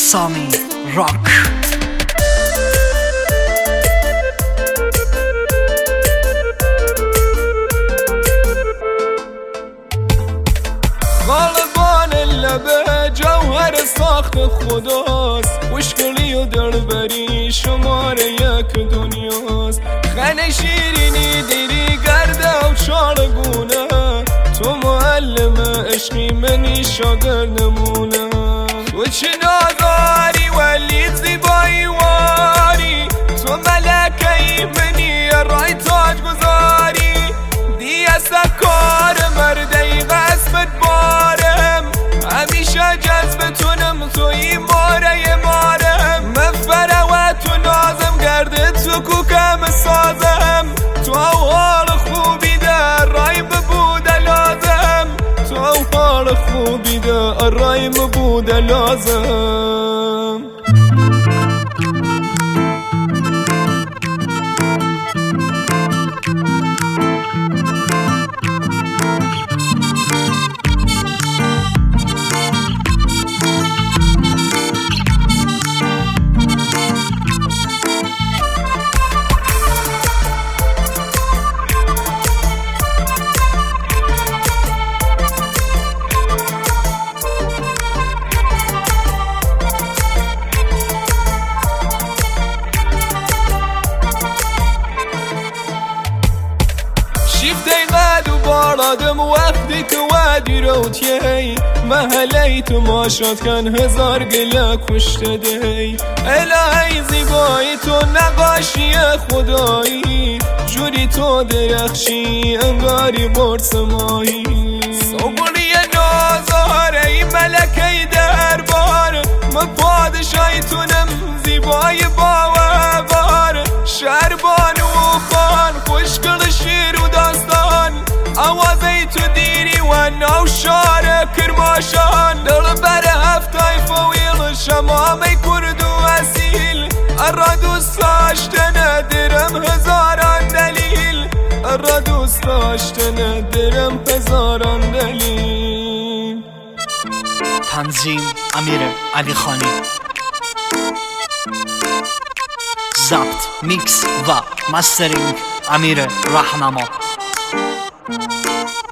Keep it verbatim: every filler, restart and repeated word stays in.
سامی راک. غالبان لبه جوهر ساخت خداست، مشکلی و دلبری شماره یک دنیاست. خنه شیرینی دیری گرده و چارگونه، تو معلم عشقی منی شاگردمونه. تو چه نازاری ولی زیبایی واری، تو ملکهی منی رای تاج گذاری. دیگه سکار مردهی قسمت بارم، همیشه جذبتونم توی ماره مارم. مفره و تو نازم گرده تو کوکم سازم، تو حال خوبی ده رایم بوده لازم، تو حال خوبی ده رایم بوده لازم. شفت قد و بارادم وقتی که وادی روتیی، محلی تو ماشاد کن هزار گله کشته دی. الهی زیبایی تو نقاشی خدایی، جوری تو درخشی انگاری برس ماهی. صبری نازاره ای ملکه دربار، من پادشاهی تونم زیبای باور. شربان و خان خوشگل شیر و داستان، آوازی تو دیری و نو شاره کرماشان. دل بر هفتای فویل شمامی کرد و اصیل، ارا دوست داشتن درم هزاران دلیل، ارا دوست داشتن درم هزاران دلیل. تنظیم امیر علی خانی، ضبط میکس و مسترینگ امیر رهنما.